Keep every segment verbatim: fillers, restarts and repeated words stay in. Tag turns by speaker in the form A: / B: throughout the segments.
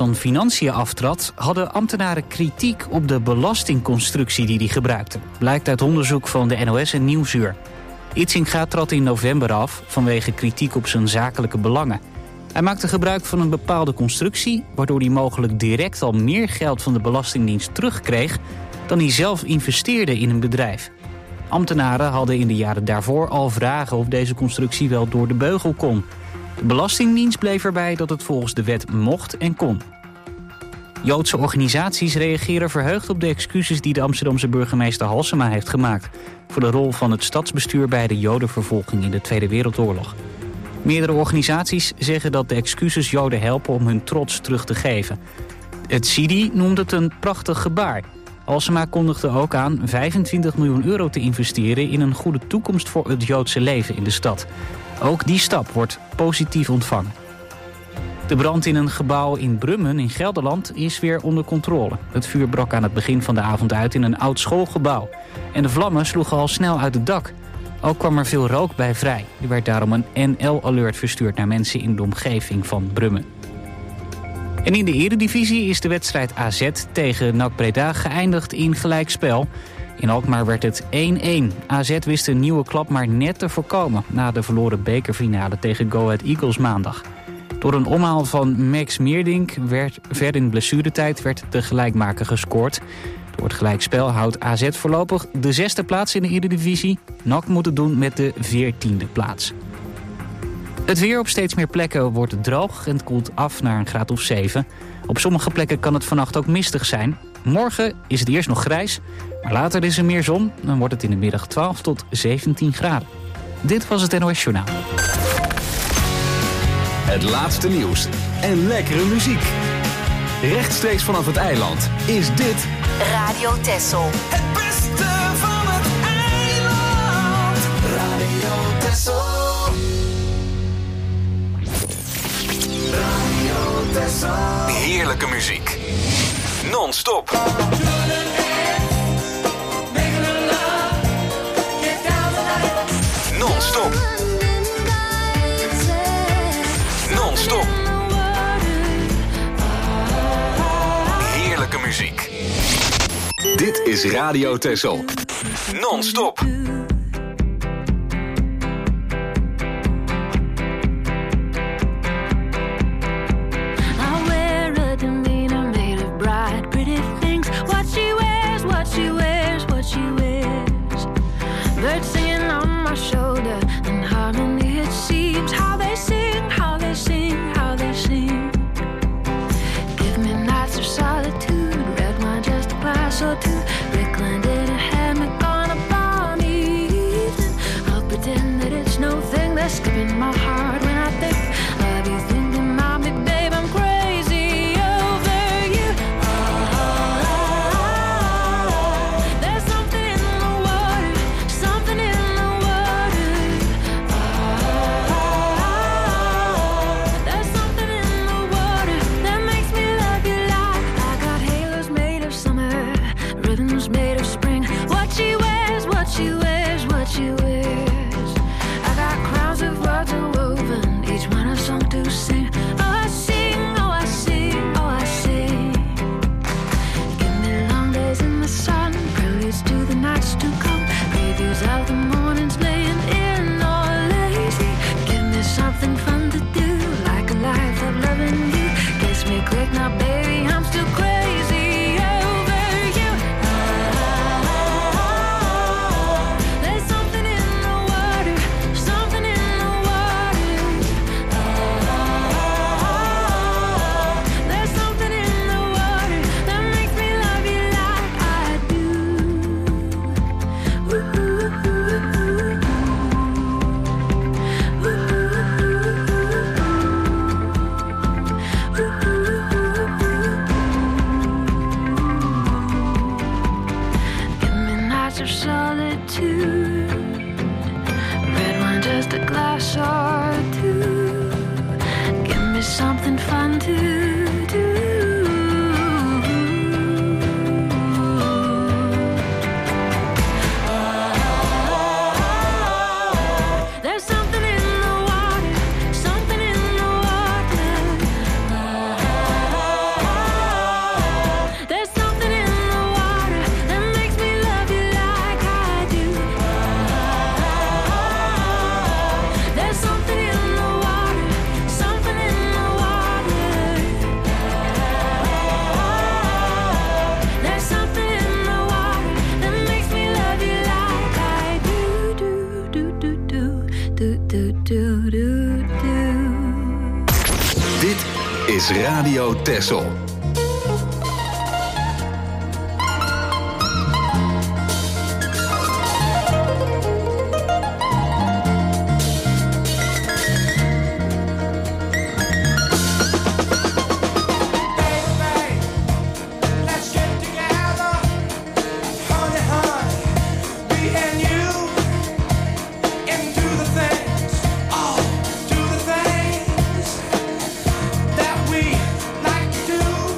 A: van Financiën aftrad, hadden ambtenaren kritiek op de belastingconstructie die hij gebruikte. Blijkt uit onderzoek van de N O S en Nieuwsuur. Itzinga trad in november af vanwege kritiek op zijn zakelijke belangen. Hij maakte gebruik van een bepaalde constructie, waardoor hij mogelijk direct al meer geld van de Belastingdienst terugkreeg dan hij zelf investeerde in een bedrijf. Ambtenaren hadden in de jaren daarvoor al vragen of deze constructie wel door de beugel kon. De Belastingdienst bleef erbij dat het volgens de wet mocht en kon. Joodse organisaties reageren verheugd op de excuses die de Amsterdamse burgemeester Halsema heeft gemaakt voor de rol van het stadsbestuur bij de Jodenvervolging in de Tweede Wereldoorlog. Meerdere organisaties zeggen dat de excuses Joden helpen om hun trots terug te geven. Het C I D I noemt het een prachtig gebaar. Halsema kondigde ook aan vijfentwintig miljoen euro te investeren in een goede toekomst voor het Joodse leven in de stad. Ook die stap wordt positief ontvangen. De brand in een gebouw in Brummen in Gelderland is weer onder controle. Het vuur brak aan het begin van de avond uit in een oud schoolgebouw. En de vlammen sloegen al snel uit het dak. Ook kwam er veel rook bij vrij. Er werd daarom een N L-alert verstuurd naar mensen in de omgeving van Brummen. En in de Eredivisie is de wedstrijd A Z tegen N A C Breda geëindigd in gelijkspel. In Alkmaar werd het één-één. A Z wist een nieuwe klap maar net te voorkomen na de verloren bekerfinale tegen Go Ahead Eagles maandag. Door een omhaal van Max Meerdink werd ver in blessuretijd werd de gelijkmaker gescoord. Door het gelijkspel houdt A Z voorlopig de zesde plaats in de Eredivisie. N A C moet het doen met de veertiende plaats. Het weer op steeds meer plekken wordt droog en het koelt af naar een graad of zeven. Op sommige plekken kan het vannacht ook mistig zijn. Morgen is het eerst nog grijs, maar later is er meer zon. Dan wordt het in de middag twaalf tot zeventien graden. Dit was het N O S Journaal.
B: Het laatste nieuws en lekkere muziek. Rechtstreeks vanaf het eiland is dit
C: Radio Texel.
D: Het beste van het eiland. Radio Texel. Radio Texel.
B: heerlijke muziek. Non-stop. Non-stop. Non-stop. Heerlijke muziek. Dit is Radio Texel. Non-stop.
E: Skipping my heart when I think of you, thinking of me, babe, I'm crazy over you. Oh, there's something in the water, something in the water. Oh, there's something in the water that makes me love you like I got halos made of summer, ribbons made of spring. What she wears, what she wears, what she wears. Of words are woven, each one a song to sing. Oh, I sing, oh, I sing, oh, I sing. Give me long days in the sun, preludes to the nights to come, previews of the mornings laying in or lazy. Give me something fun to do, like a life of loving you. Kiss me quick now, baby, I'm still crazy over you. Oh, there's something in the water, something in
B: is Radio Texel.
D: Do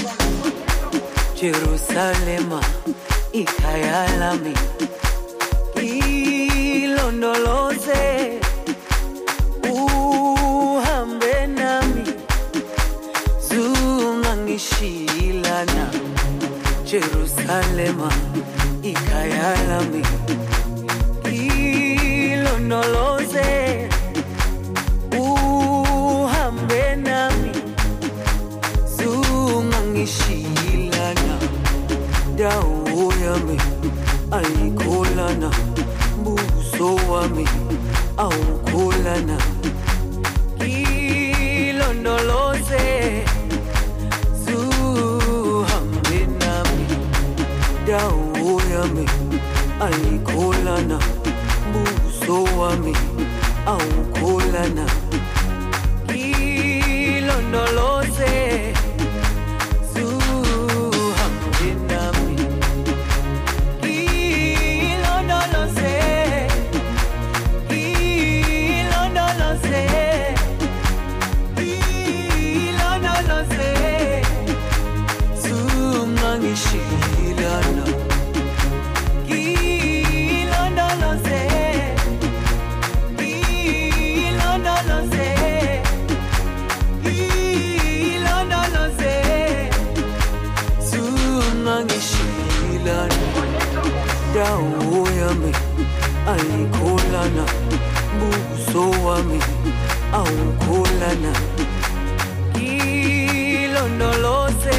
C: Jerusalema ikhaya lami ilondoloze uhambe nami zungangishilana Jerusalema ikhaya lami ilondoloze uhambe nami zungangishilana dawo yami ayikholana buso wami awukholana ilondoloze zuhambe nami dawo yami ayikholana buso wami awukholana ilondoloze Shilana Ilondoloze Ilondoloze Ilondoloze Zungangishilana dawo yami ayikholana buso wami awukholana ilondoloze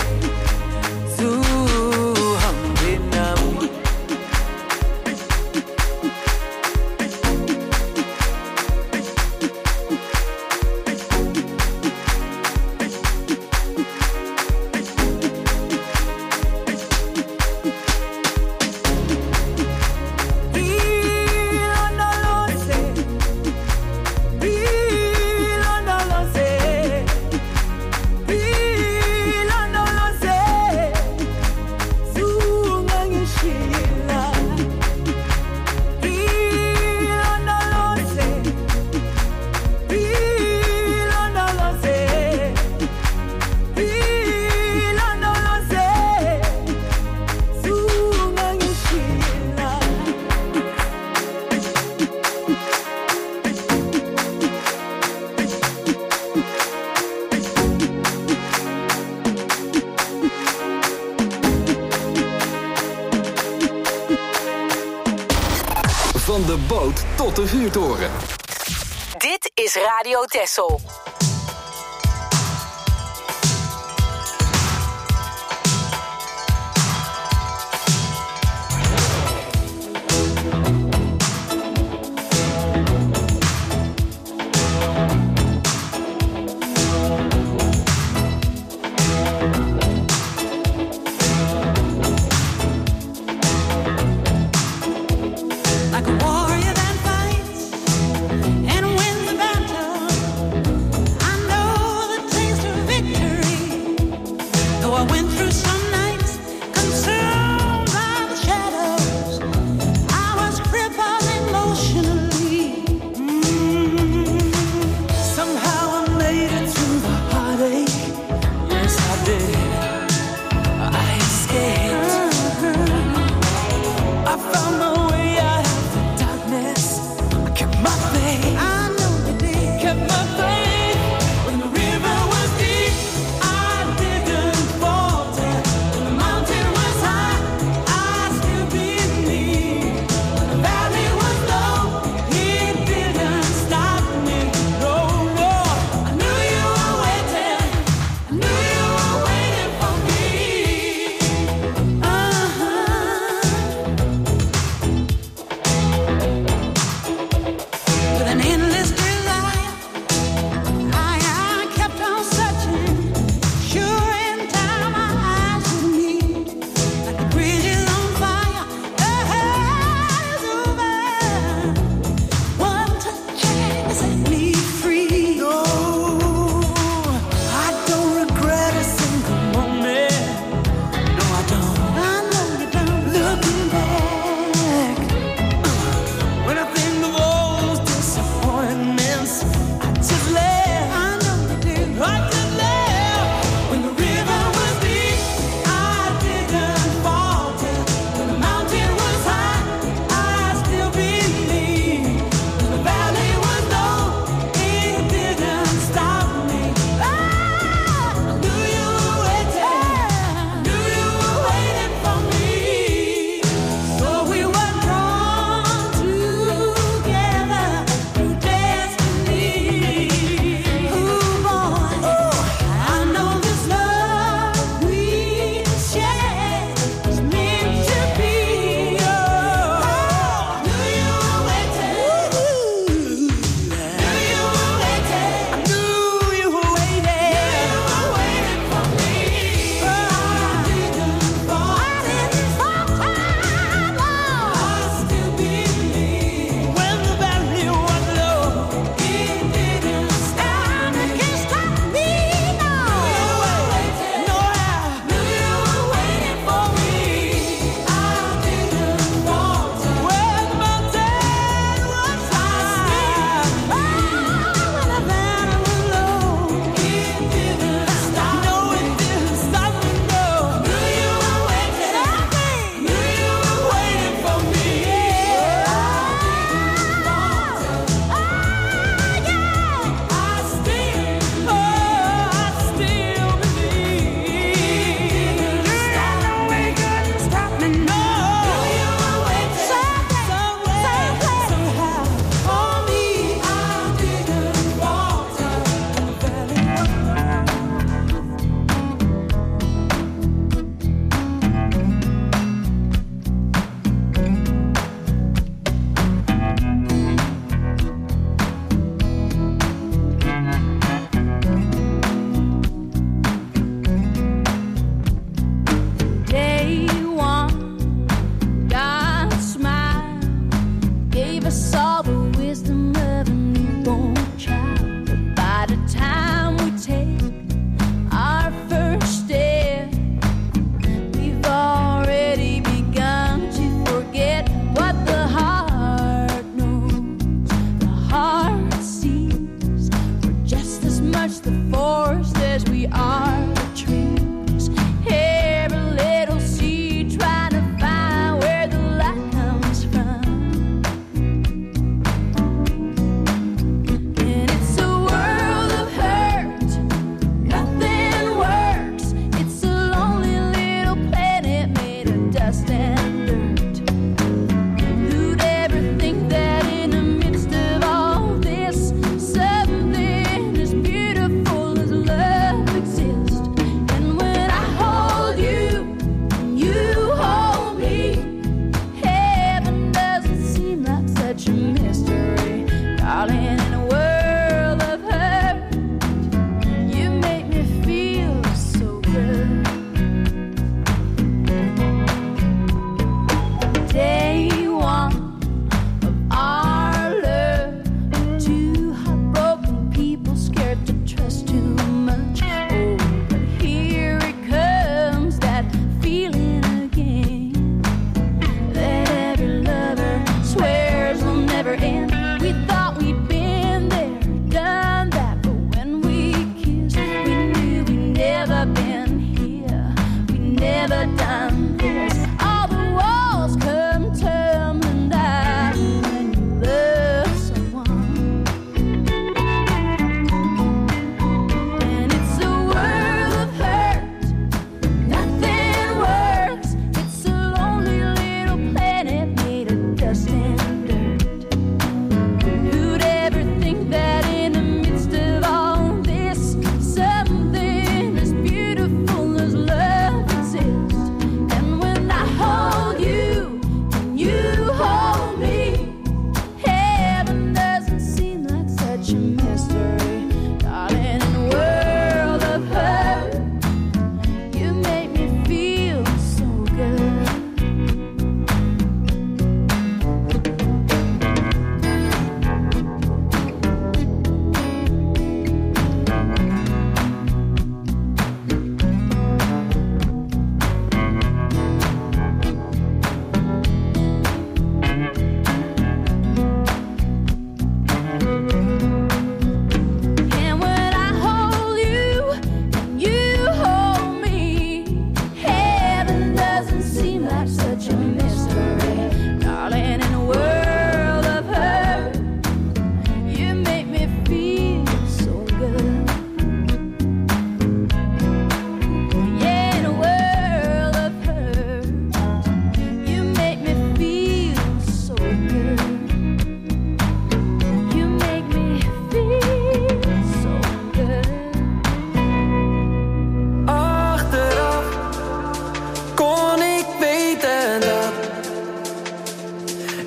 B: Van de boot tot de vuurtoren.
F: Dit is Radio Texel.
G: Like a warrior that fights and wins the battle.
E: Waiting.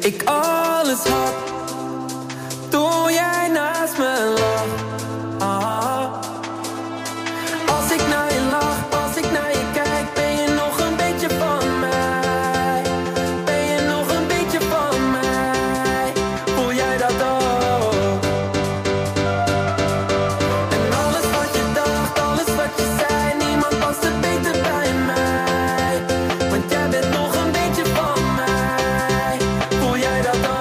C: ik alles had toen jij naast me lag. Ah. Als ik naar je lach, als ik naar je kijk, ben je nog een beetje van mij? Ben je nog een beetje van mij? Voel jij dat ook? En alles wat je dacht, alles wat je zei, niemand past het beter bij mij. Want jij bent nog een beetje van mij. Voel jij dat ook?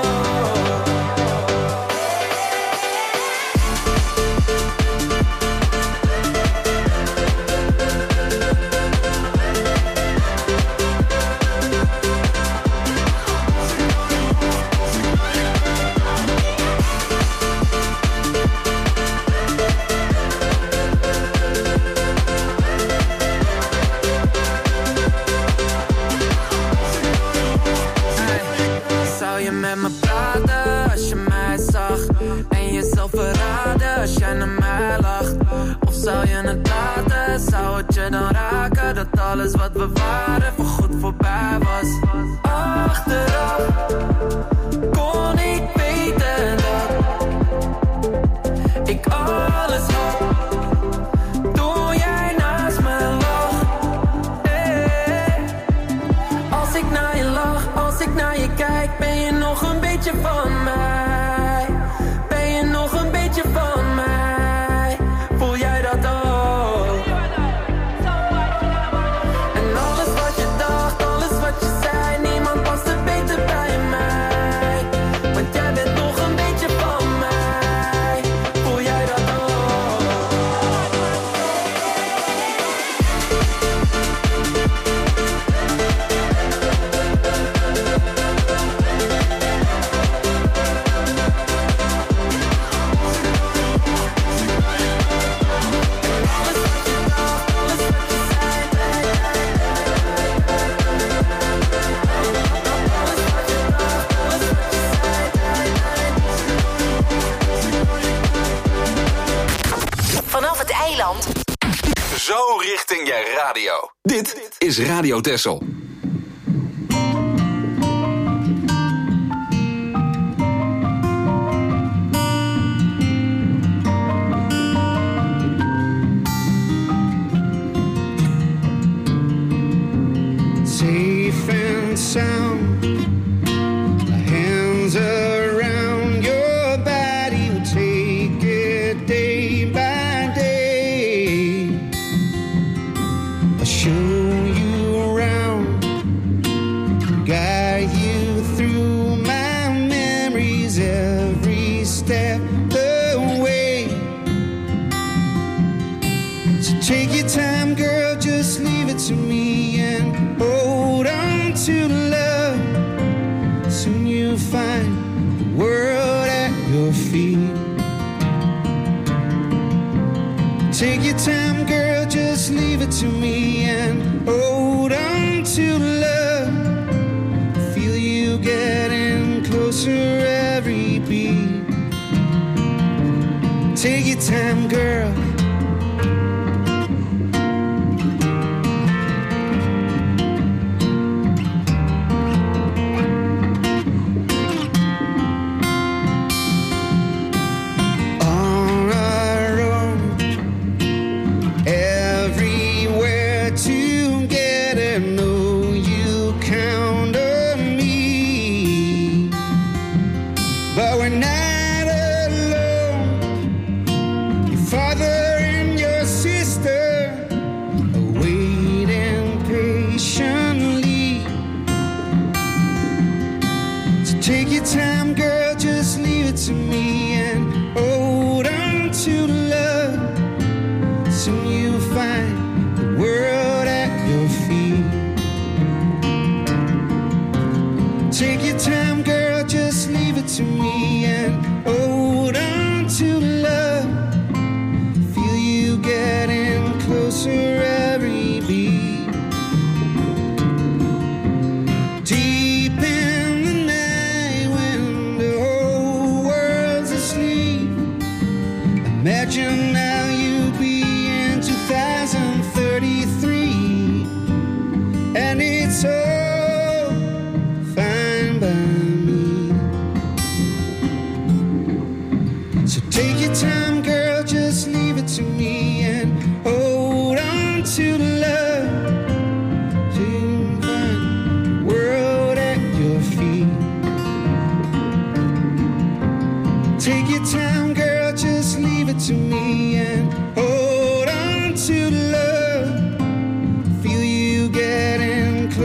C: Zou je met me praten als je mij zag? En jezelf verraden als jij naar mij lacht? Of zou je het laten? Zou het je dan raken dat alles wat we waren voorgoed voorbij was? Achteraf kon ik weten dat ik alles had toen jij naast me lag. Hey. Als ik naar je lach, als ik naar je kijk, ben je nog een beetje van mij? Ben je nog een beetje van mij? Voel jij dat ook? En alles wat je dacht, alles wat je zei, niemand past er beter bij mij. Want jij bent nog een beetje van mij. Voel jij dat ook?
F: Vanaf het eiland.
B: Zo richting je radio. Dit is Radio Texel.
H: Safe and sound, my hands around your body, we'll take it day by day. I'll show you around, guide you through my memories every step the way. So take your time, girl, just leave it to me and hold on to love. Soon you'll find the world at your feet. Take your time, girl, just leave it to me and hold on to love. Feel you getting closer every beat. Take your time, girl. On our own, everywhere together. Know you count on me, but we're not alone. Your father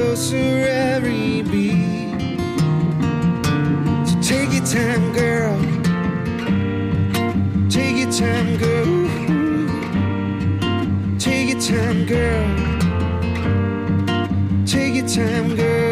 H: closer every beat. So take your time, girl. Take your time, girl. Take your time, girl. Take your time, girl.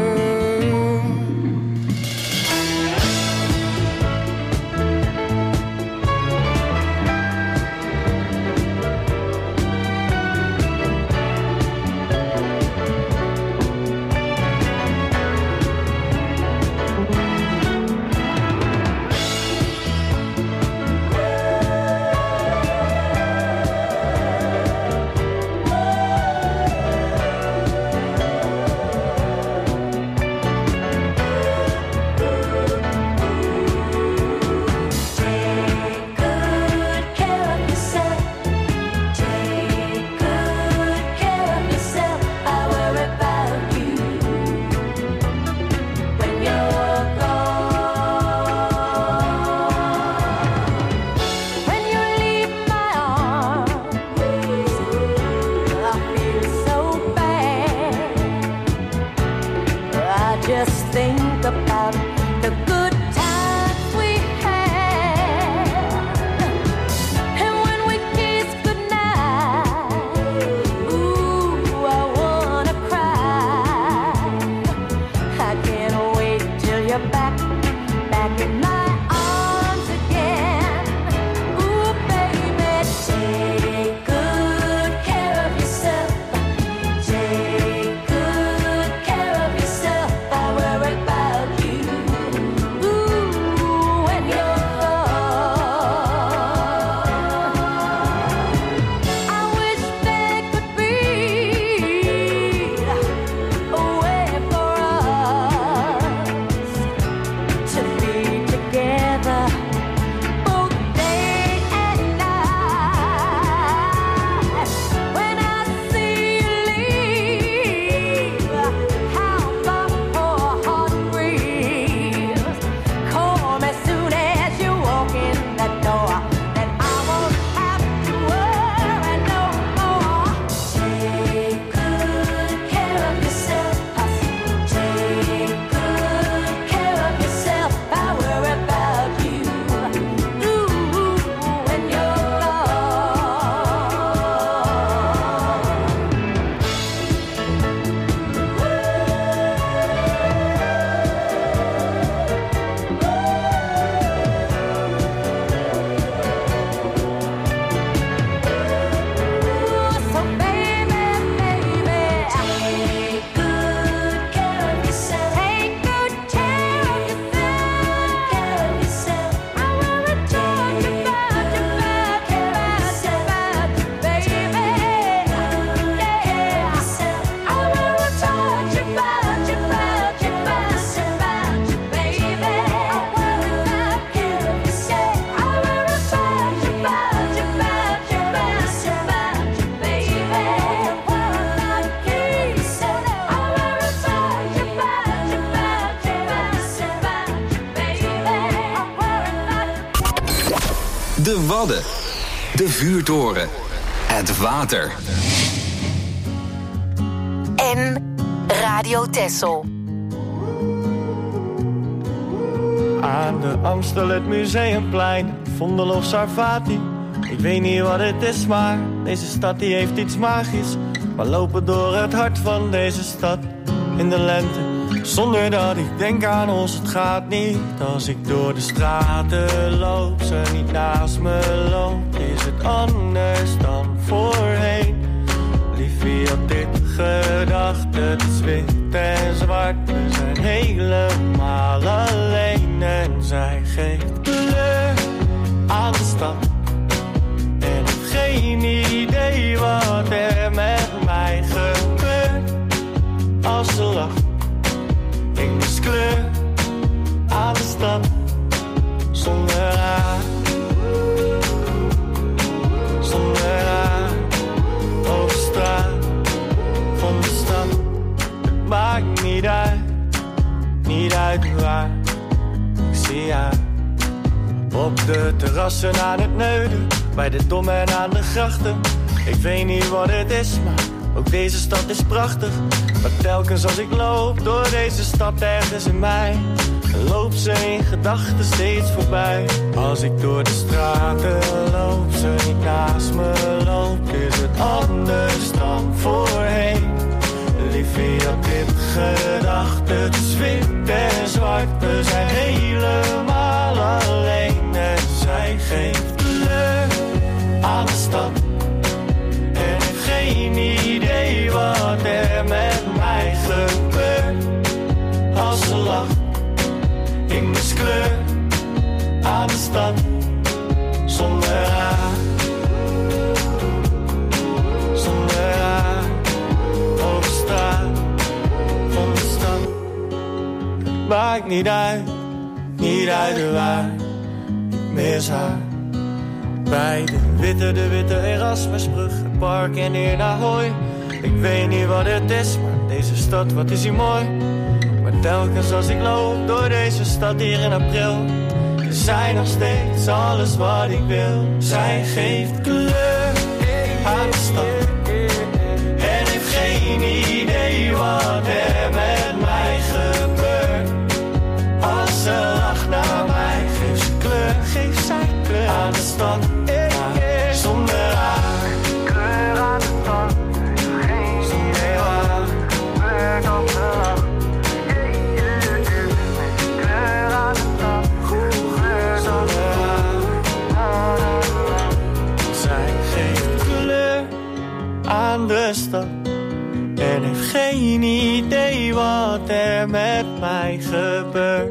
B: De Wadden. De vuurtoren. Het water.
F: En Radio Texel.
I: Aan de Amstel, het Museumplein, Vondel of Sarfati. Ik weet niet wat het is, maar deze stad die heeft iets magisch. We lopen door het hart van deze stad in de lente, zonder dat ik denk aan ons. Het gaat niet als ik door de straten loop, ze niet naast me loopt. Is het anders dan voorheen? Liefie had dit gedacht, het is wit en zwart. We zijn helemaal alleen en zij geeft kleur aan de stad. En ik heb geen idee wat er met mij gebeurt als ze lacht. Ik mis kleur aan de stad, zonder haar, zonder haar. Over straat van de stad, het maakt niet uit, niet uit waar. Ik zie haar op de terrassen aan het Neuden, bij de Dom en aan de grachten. Ik weet niet wat het is, maar ook deze stad is prachtig. Maar telkens als ik loop door deze stad ergens in mij, loopt ze in gedachten steeds voorbij. Als ik door de straten loop, ze niet naast me loopt, is het anders dan voorheen. Liefie had dit gedacht, het is wit en zwart, we zijn helemaal alleen. En zij geeft kleur aan de stad en heeft geen idee wat er met mij gebeurt. Als ze lacht, ik mis kleur aan de stad, zonder haar, zonder haar, over straat van de stad. Het maakt niet uit, niet uit de waar, ik mis haar. Bij de witte, de witte Erasmusbrug, het park en hier naar Hooi. Ik weet niet wat het is, maar deze stad, wat is hier mooi. Maar telkens als ik loop door deze stad hier in april, is zij nog steeds alles wat ik wil. Zij geeft kleur aan de stad en heeft geen idee wat er met mij gebeurt. Als ze lacht naar mij, geeft ze kleur, geeft zij kleur aan de stad. Zonder haar, kleur aan de stad, geen idee wat gebeurt op de lach. Aan de stad en heeft geen idee wat er met mij gebeurt.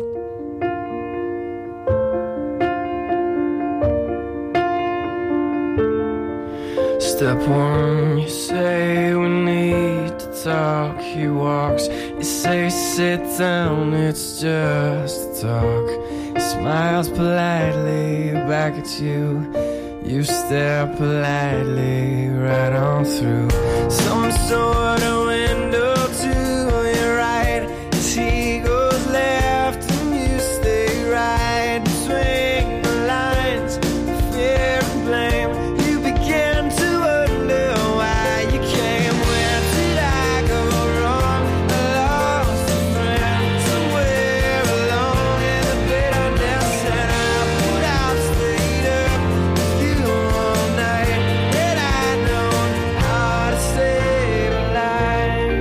J: Step one, you say we need to talk. He walks, you say sit down, it's just talk. He smiles politely back at you. You stare politely right on through some sort of window to your right. As he goes left and you stay right between the lines of fear and blame. You begin to wonder why you came. Where did I go wrong? I lost a friend somewhere along in the bitterness, and I put out, stayed up with you all night. Had I known how to save a life.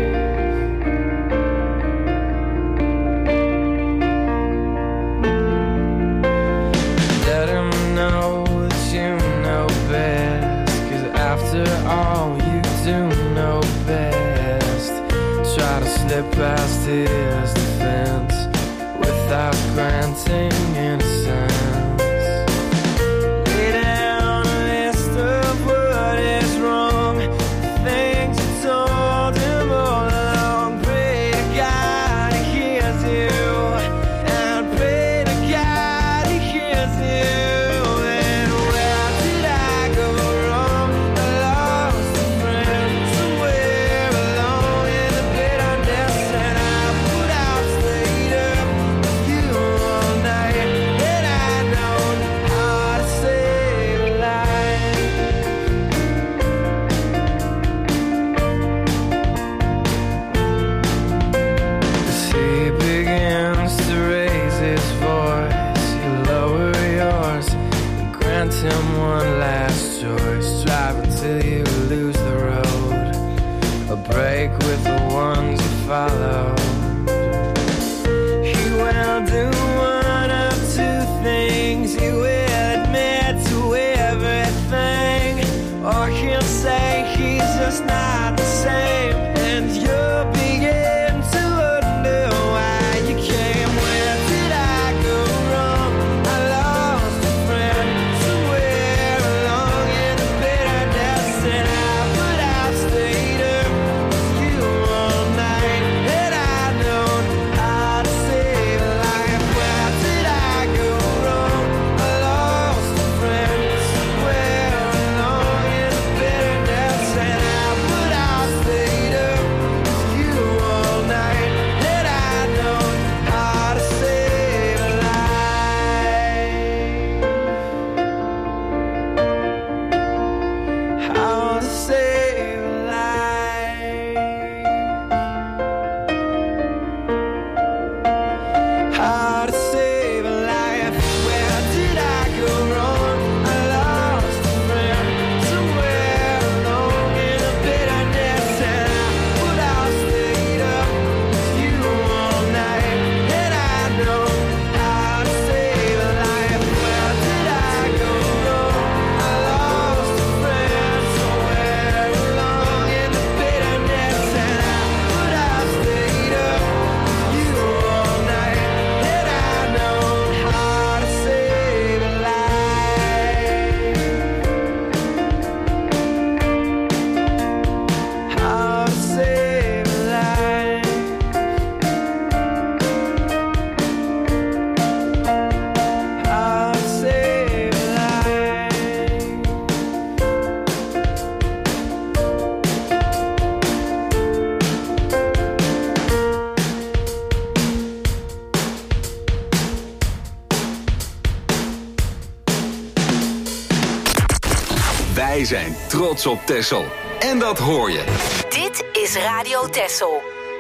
J: Let him know that you know best, 'cause after all you do know best. Try to slip past his defense without granting innocence. Lay down a list of what is wrong, the things you told him all along. Pray to God he hears you, and pray to God he hears you. And where did I go wrong? I lost a friend somewhere along in the bitterness, and I put out, stayed up with you all night. Had I known how to save a life. As he begins to raise his voice, you lower yours and grant him one last choice. Drive until you lose the road, a break with the ones you follow. He will do one of two things. He will admit to everything, or he'll say he's just not the same. And you'll begin to wonder why you came. Where did I go wrong? I lost a friend somewhere along in the bitterness, and I put out, stayed up with you all night. Had I
B: Wij zijn trots op Texel. En dat hoor je.
F: Dit is Radio Texel.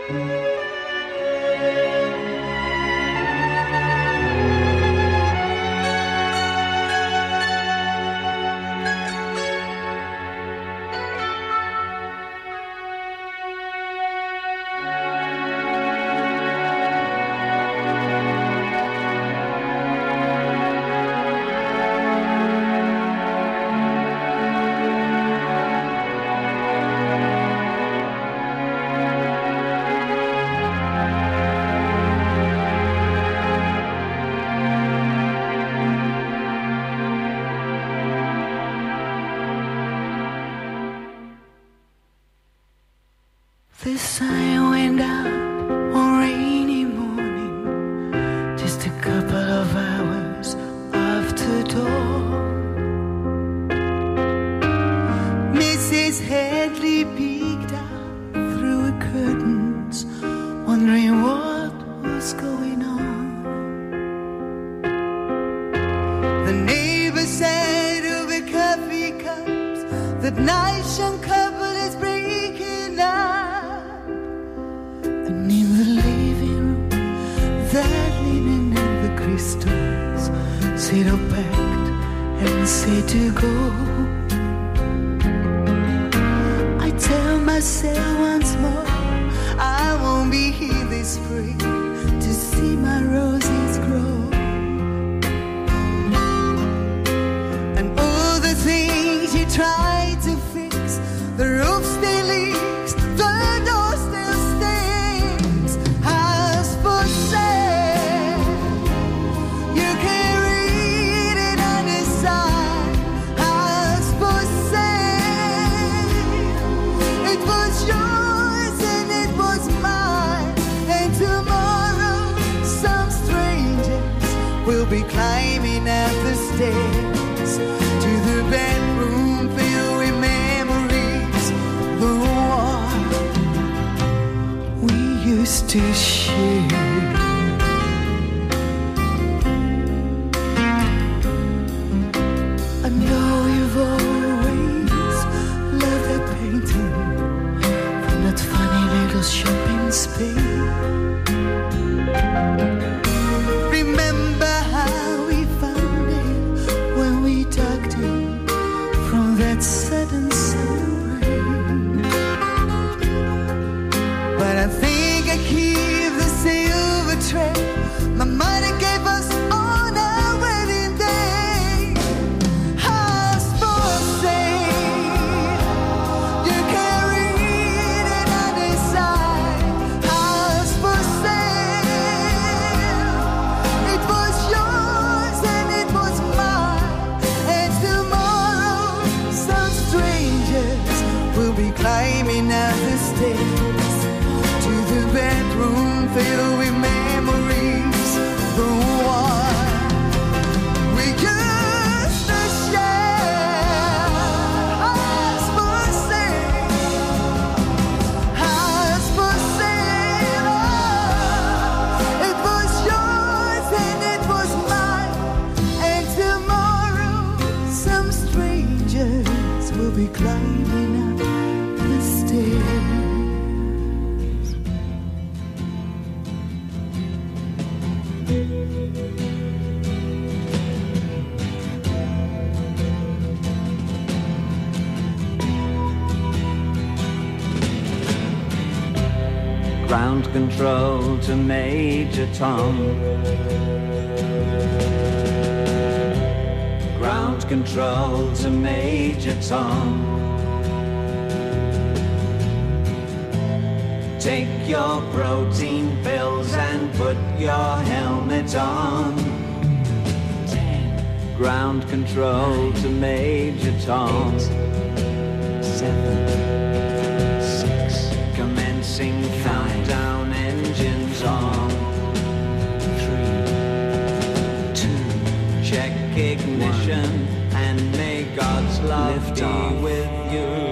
E: The sun went down one rainy morning, just a couple of hours after dawn. Missus Hadley peeked out through her curtains, wondering what was going on. The neighbor said over coffee cups that nice young couple is breaking up. And in the living room, that linen and the crystals said all packed and said to go. I tell myself once more, I won't be here this spring to see my roses grow. And all the things you tried to fix, the roof still leaks, the door still stinks. House for sale, you can read it on the side. House for sale, it was yours and it was mine. And tomorrow some strangers will be climbing up the stairs to the bedroom filled with memories, the one we used to share. I know you've always loved that painting from that funny little shop in Spain. Remember how we found it when we tucked it from that sudden summer rain. But I think I keep the silver tray my mother gave us on our wedding day. House for sale, you can read it on the side. House for sale, it was yours and it was mine. And tomorrow some strangers will be climbing up the stairs to the bedroom filled with memories, the one we used to share. House for sale, house for sale, oh, it was yours and it was mine. And tomorrow some strangers will be climbing up the stairs.
K: Ground control to Major Tom. Ground control to Major Tom. Take your protein pills and put your helmet on. Ground control to Major Tom. Seven, six, commencing countdown, engines on. Three, two, check ignition, and may God's love
J: Lift
K: be
J: off.
K: with you.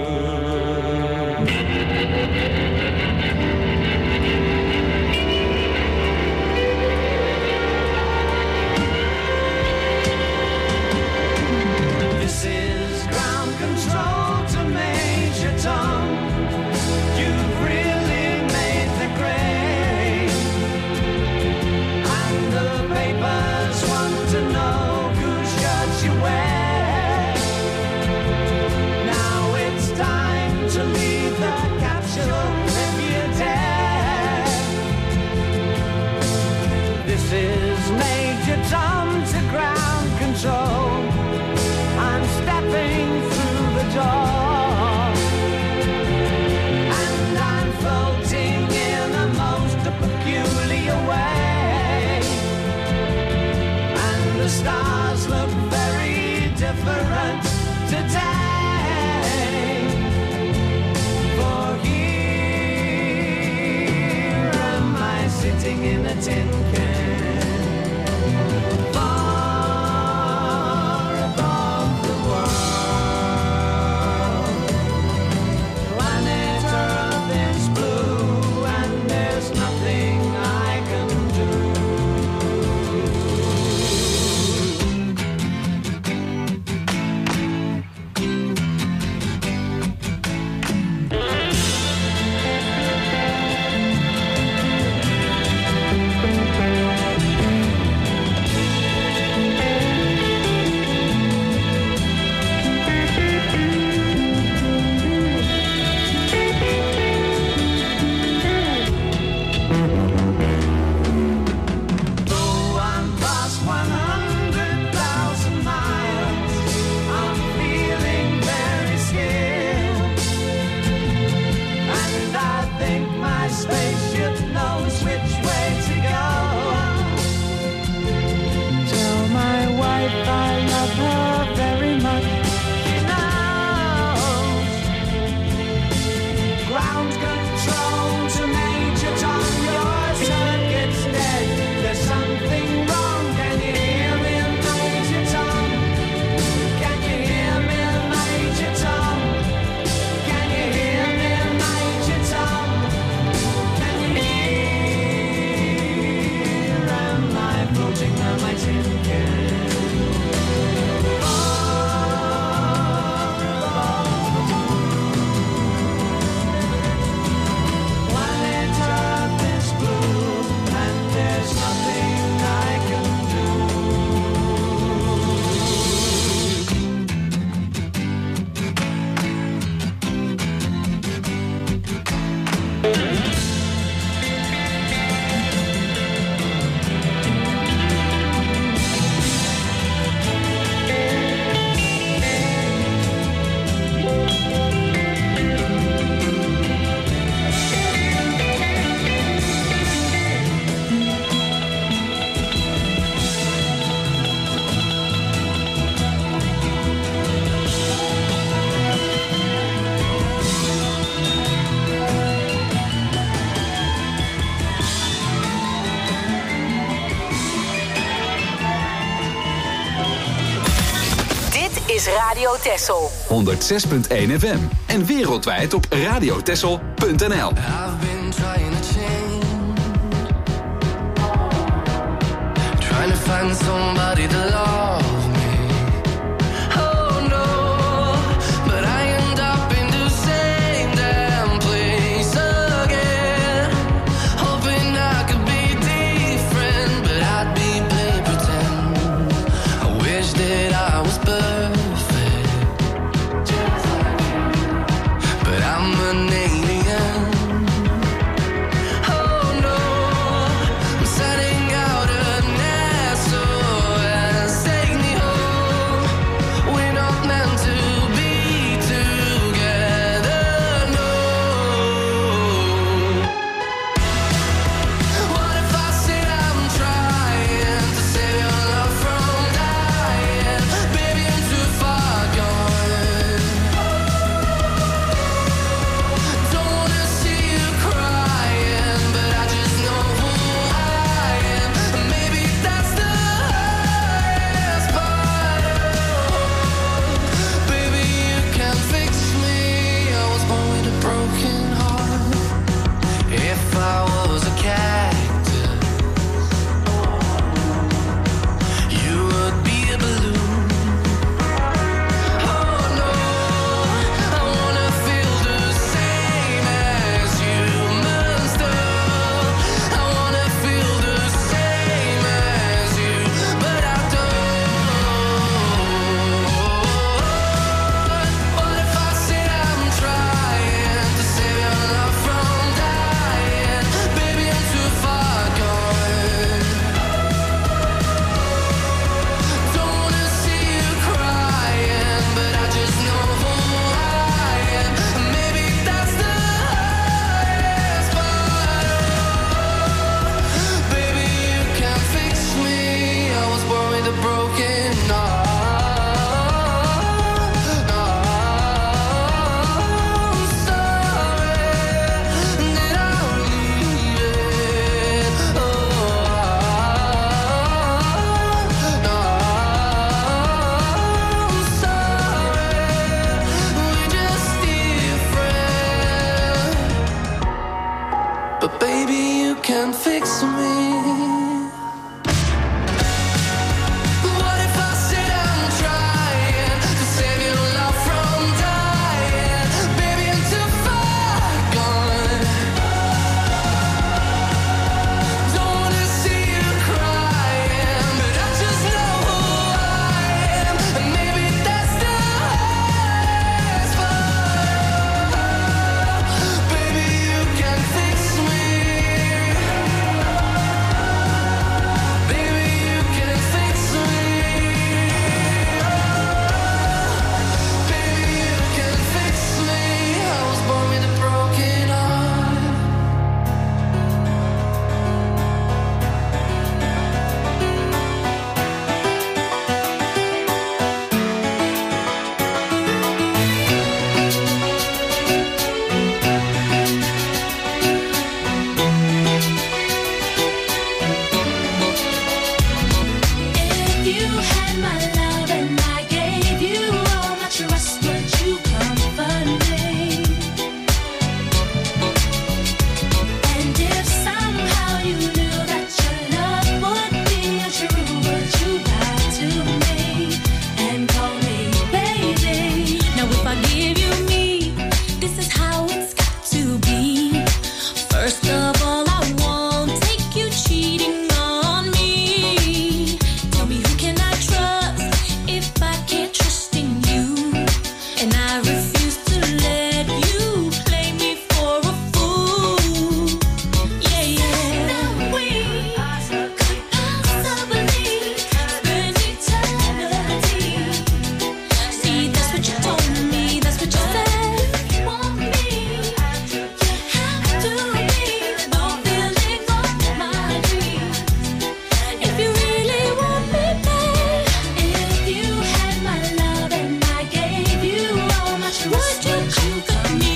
K: This is ground control a tin can. Far above the world, planet Earth is blue, and there's nothing I can do. Though I'm past one hundred thousand miles, I'm feeling very scared, and I think my spaceship knows which way to go. Tell my wife I love her very much. She knows. Ground control to Major Tom. Your circuit's dead. There's something wrong. Can you hear me, Major Tom? Can you hear me, Major Tom? Can you hear me, Major Tom? Can you hear? Am I floating on my tin can? Planet Earth is blue, and there's nothing I can do.
F: Dit is Radio Texel.
B: honderdzes punt één F M en wereldwijd op radiotessel punt n l.
J: I've been trying to change, trying to find somebody to love me. Oh no, but I end up in the same damn place again. Hoping I could be different, but I'd be play pretend. I wish that I was perfect, but I'm an alien. Oh no, I'm setting out a nest, so I say
D: but baby, you can fix me. What if I sit and trying to save your love from dying? Baby, I'm too far gone. Don't wanna see you crying, but I just know who I am, and maybe that's the hardest part. Baby, you can fix me. Baby, you can fix me. Baby, you can fix me. I was born with a broken heart.
E: If you had my love and I gave you all my trust, would you comfort me? And if somehow you knew that your love would be untrue, would you lie to me and call me baby? Now if I give you me, this is how it's got to be. First of all, I won't take you cheating on me. Tell me, who can I trust if I can't trust in you? And I refuse to let you play me for a fool. Yeah, yeah. Now we could possibly spend eternity. See, that's what you told me, that's what you said. You want me, you have to be no feeling of my dreams. If you really want me back, if you had my love and I gave you all my trust, would you comfort me?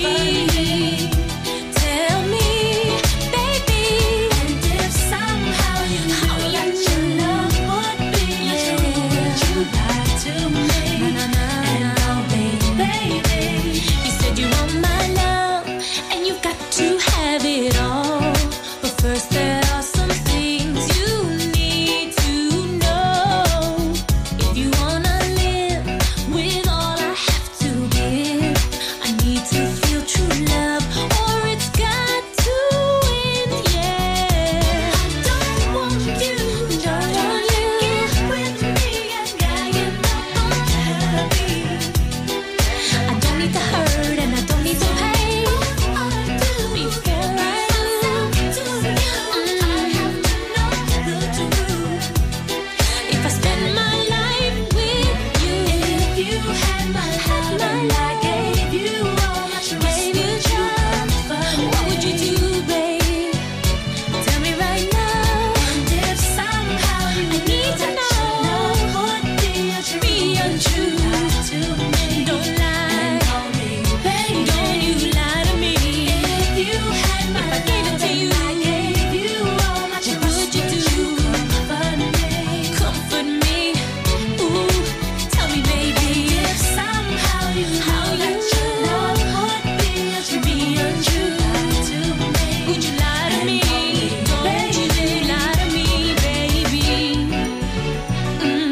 E: Tell me, baby. And if somehow you knew that your love would be untrue, would you lie to me and call me baby? You said you want my love and you've got to have it all, but first there are some things you need to know. If you wanna live with all I have to give, I need to feel true love, or it's got to end. Yeah, I don't want you, don't want you with me and dying up unhappy. I don't need the hurt and I don't need the pain. All I do before I love to you, I have to know the truth. If I spend my life with you, if you had my love and I gave you all my trust, would you comfort me? What would you do, babe? Tell me right now. And if somehow you I need to know would be untrue to me, don't lie, don't you lie to me. If you had my if I gave it to you, I gave you all my trust, what would you do? Comfort me, comfort me. Ooh, tell me, baby, if somehow you how that your love would be untrue to me, would you lie to me? Don't you lie to me, baby. Mm.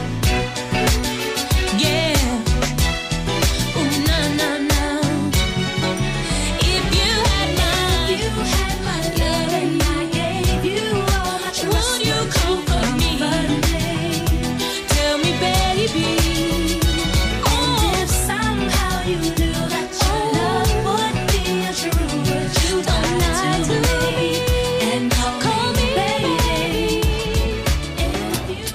E: Yeah. Ooh, no, no, no. If you had my, you had my love and I gave you all my trust, would you comfort me? Tell me, baby. And if somehow you knew that your love would be untrue, would you don't lie to me and call me baby? If you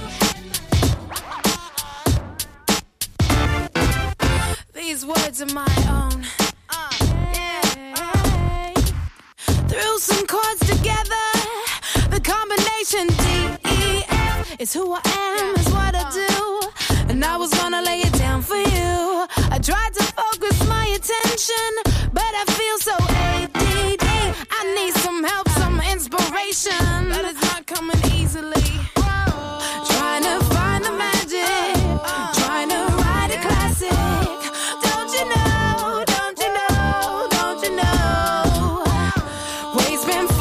L: These words are my own. Threw some chords together. The combination D E F is who I am, is what I do. And I was gonna lay it down for you. I tried to focus my attention, but I feel so A D D. I need some help, some inspiration, but it's not coming easily. Trying to find the magic, trying to write a classic. Don't you know, don't you know, don't you know? Waves been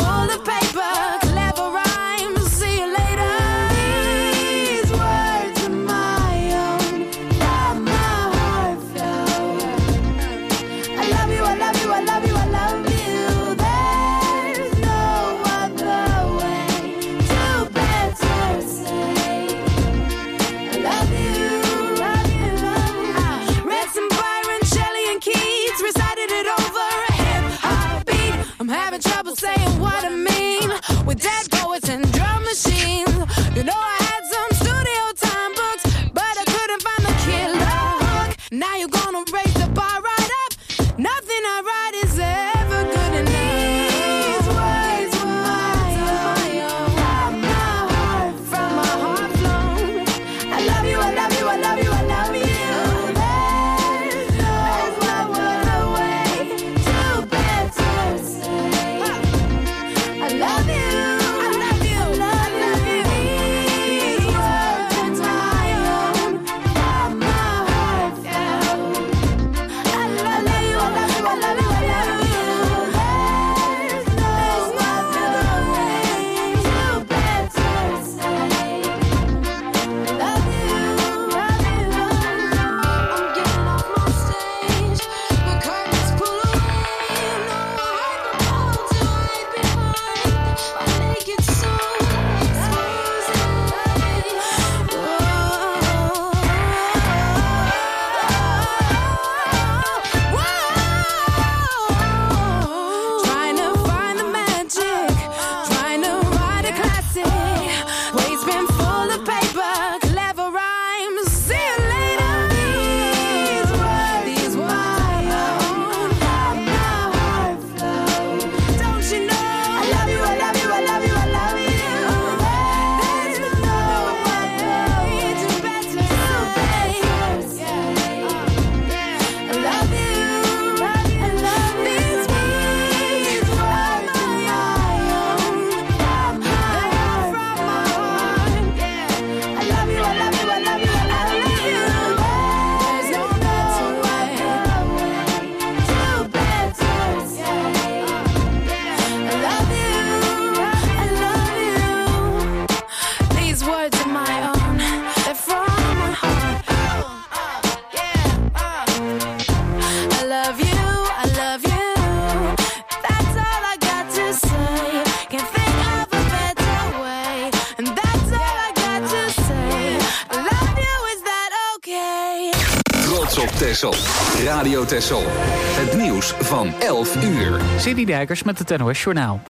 L: trouble saying what I mean. With dead poets and drum machines. You know I had some studio time books, but I couldn't find the killer hook. Now you're gonna raise the bar right up. Nothing I write is ever good enough. These words were my own, from my heart, from my heart flown. I love you, I love you, I love you, I love you. There's no other way to better say I love you, I love you, I love you. These words are my own, from my heart flown. I love you, I love you, I love you, I love you. There's no other way to better say love you, love you. I'm getting off my stage, the curtains pull away. No, I don't to hide behind my naked soul. Trying to find the magic, trying to write a classic. Waste bin full of paper, clever rhymes. See you later. These words, these words, from my heart flow. Don't you know? I love you, I love you, I love you, I love you. There's no other way to better say I love you, I love these words from my own, from my heart, from my heart. I love you, I love you, I love you, I love you. There's no better way to better say I love you, I love you. These words are my own, they're from my heart. I love you, I love you. That's all I got to say. Can't think of a better way. And that's all I got to say. I love you, is that okay?
B: Trots op Texel. Radio Texel. Het nieuws van elf uur.
A: Sidney Dijkers met het N O S Journaal.